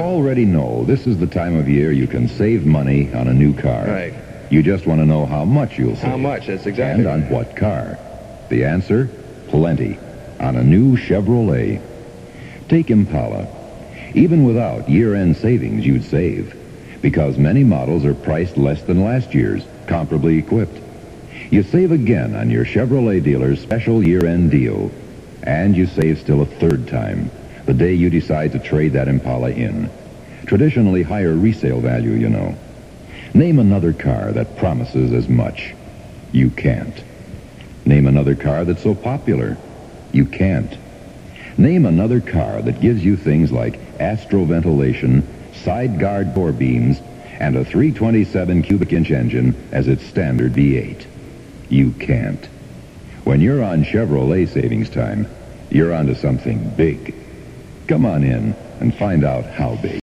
already know this is the time of year you can save money on a new car. Right. You just want to know how much you'll save. How much? That's exactly And on right. what car? The answer? Plenty. On a new Chevrolet. Take Impala. Even without year-end savings, you'd save, because many models are priced less than last year's, comparably equipped. You save again on your Chevrolet dealer's special year-end deal, and you save still a third time, the day you decide to trade that Impala in. Traditionally higher resale value, you know. Name another car that promises as much. You can't. Name another car that's so popular. You can't. Name another car that gives you things like Astro ventilation, side guard door beams, and a 327 cubic inch engine as its standard V8. You can't. When you're on Chevrolet savings time, you're onto something big. Come on in and find out how big.